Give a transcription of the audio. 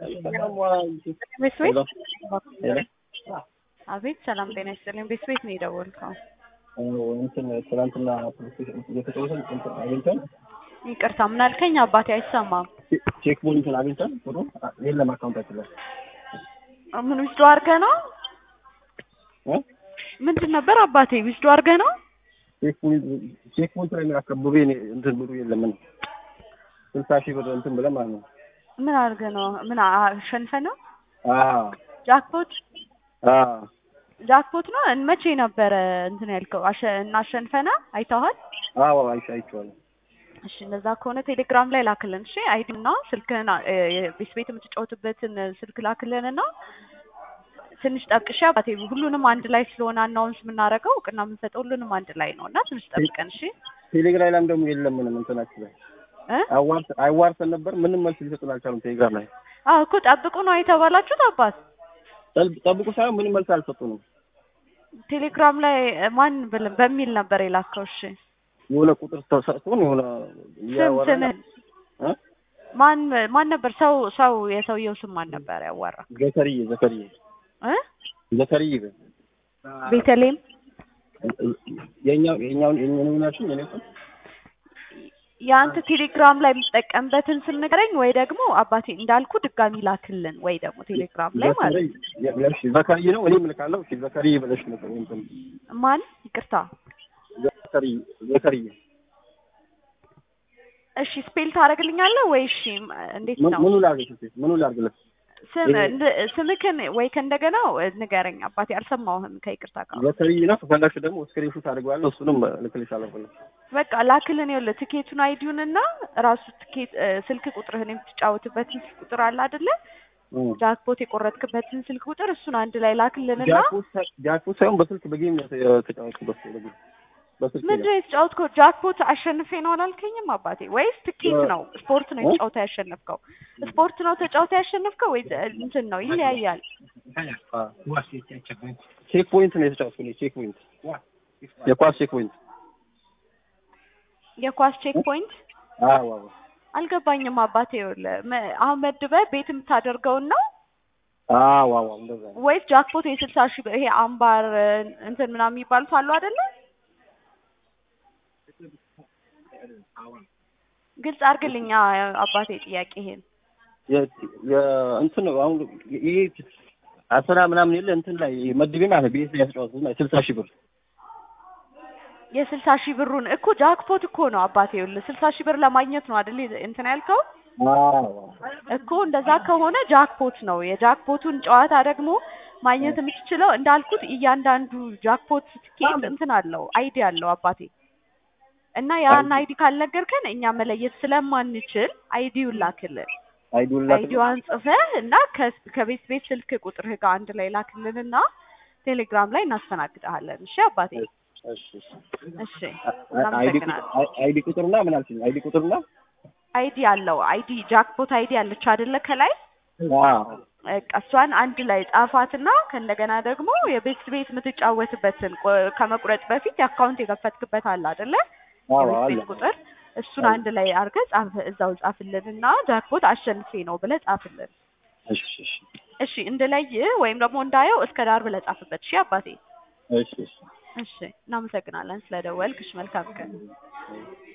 አቤት ሰላም ጤና ይስጥልኝ። ቤት ነው የደወልከው? እንትን ትናንትና እየተጠወሰን እንትን አግኝተን ይቅርታ ምን አልከኝ? አባቴ አይሰማም። ቼክ ፖይንቱን አግኝተን ፎቶ የለም አካውንታችን ላይ ምን ዊዝዶ አድርገህ ነው? ምንድን ነበር አባቴ ዊዝዶ አድርገህ ነው? ቼክ ፖይንት ላይ አከብሩ እንትን ብሩ የለም ምን 60,000 ብር እንትን ብለን ማለት ነው። ምን አድርገህ ነው? ምን አሸንፈህ ነው? ጃክፖት ጃክፖት ነው። መቼ ነበረ እንትን ያልከው? እናሸንፈና አይተዋል? አዎ አይቼዋለሁ። እሺ እንደዛ ከሆነ ቴሌግራም ላይ ላክልን። እሺ አይዲና ስልክህን ቤት የምትጫወትበትን ስልክ ላክልንና ትንሽ ጠብቅሽ አባቴ። ሁሉንም አንድ ላይ ስለሆነ አናውንስ የምናደርገው እውቅና የምንሰጠው ሁሉንም አንድ ላይ ነውና ትንሽ ጠብቀን። እሺ ቴሌግራም ላይ ደግሞ የለም ምንም እንትናችን ላይ አይዋርሰን ነበር። ምንም መልስ ሊሰጡን አልቻሉም። ቴሌግራም ላይ እኮ ጠብቁ ነው የተባላችሁት አባት። ጠብቁ ሳይሆን ምንም መልስ አልሰጡንም። ቴሌግራም ላይ ማን በሚል ነበር የላከው? እሺ የሆነ ቁጥር ተሰጥቶን የሆነ ስም ማን ነበር? ሰው የሰውየው ስም ማን ነበር ያዋራ? ዘከርዬ ቤተልሔም የኛው ናችሁ የአንተ ቴሌግራም ላይ የምትጠቀምበትን ስም ንገረኝ፣ ወይ ደግሞ አባቴ እንዳልኩ ድጋሚ ላክልን፣ ወይ ደግሞ ቴሌግራም ላይ ማለት ነው። ዘከርዬ ነው እኔ እልካለሁ። እሺ ዘከርዬ ብለሽ ነው እንትን ማን? ይቅርታ ዘከርዬ። እሺ ስፔል ታደርግልኛለህ ወይ? እሺ እንዴት ነው? ምኑ ላድርግልህ? ስምክን ወይ ከእንደገና ንገረኝ አባቴ፣ አልሰማሁህም ከይቅርታ ጋር። ዘከርዬ ነው። ከፈለግሽ ደግሞ ስክሪንሾት አድርገዋለሁ፣ እሱንም ልክልሻለሁ። በቃ ላክልን። ይኸውልህ ትኬቱን አይዲውንና ራሱ ትኬት ስልክ ቁጥርህን የምትጫወትበትን ስልክ ቁጥር አለ አይደለ? ጃክፖት የቆረጥክበትን ስልክ ቁጥር እሱን አንድ ላይ ላክልንና ጃክፖት ሳይሆን በስልክ በጌም ተጫወትኩበት። ምንድን ነው የተጫወትከው? ጃክፖት አሸንፌ ነው አላልከኝም አባቴ? ወይስ ትኬት ነው? ስፖርት ነው የተጫወተው ያሸነፍከው? ስፖርት ነው ተጫውተህ ያሸነፍከው ወይ እንትን ነው? ይለያያል። ቼክ ፖይንት ነው የተጫወትኩት። ቼክ ፖይንት የኳስ ቼክ ፖይንት የኳስ ቼክ ፖይንት። አዎ አልገባኝም አባቴ። ይኸውልህ አሁን መድበህ ቤት የምታደርገውን ነው? አዎ እንደዛ ነው። ወይስ ጃክፖት የ60,000 ይሄ አምባር እንትን ምናምን የሚባሉት አሉ አይደለ? ግልጽ አድርግልኝ አባቴ ጥያቄ። ይሄን እንትን ነው አሁን ይሄ 10 ምናምን የለ እንትን ላይ መድቤ ማለት ቤት ላይ ያስጫወቱና 60,000 ብር የ60,000 ብሩን እኮ ጃክፖት እኮ ነው አባቴ። ይኸውልህ 60,000 ብር ለማግኘት ነው አይደል እንትን ያልከው? እኮ እንደዛ ከሆነ ጃክፖት ነው። የጃክፖቱን ጨዋታ ደግሞ ማግኘት የምትችለው እንዳልኩት እያንዳንዱ ጃክፖት ትኬት እንትን አለው አይዲ አለው አባቴ። እና ያን አይዲ ካልነገርከን እኛ መለየት ስለማንችል አይዲውን ላክልን። አይዲዋን ጽፈህ እና ከቤት ስልክ ቁጥርህ ጋር አንድ ላይ ላክልንና ቴሌግራም ላይ እናስተናግዳለን። እሺ አባቴ። እሺ አይዲ ቁጥርና ምን አልሽኝ? አይዲ ቁጥርና አይዲ አለው። አይዲ ጃክፖት አይዲ አለች አይደለ? ከላይ እሷን አንድ ላይ ጻፋትና ከእንደገና ደግሞ የቤት የምትጫወትበትን ከመቁረጥ በፊት የአካውንት የከፈትክበት አለ አይደለ? የቤት ቁጥር እሱን አንድ ላይ አድርገህ እዛው ጻፍልንና ጃክፖት አሸንፌ ነው ብለህ ጻፍልን። እሺ እንደላይ ወይም ደግሞ እንዳየው እስከ ዳር ብለህ ጻፍበት። እሺ አባቴ። እሺ እናመሰግናለን ስለደወልክ። እሺ መልካም ቀን።